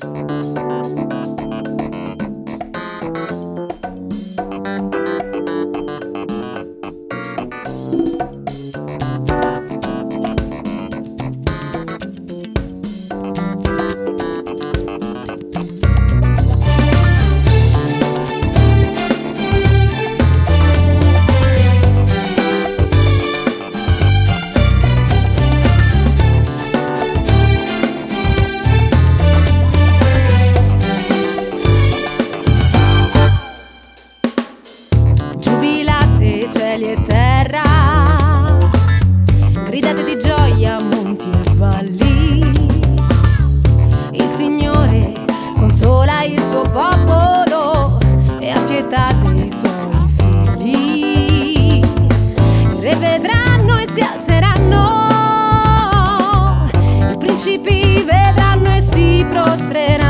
Cieli e terra, gridate di gioia monti e valli. Il Signore consola il suo popolo e ha pietà dei suoi figli. I re vedranno e si alzeranno, i principi vedranno e si prostreranno.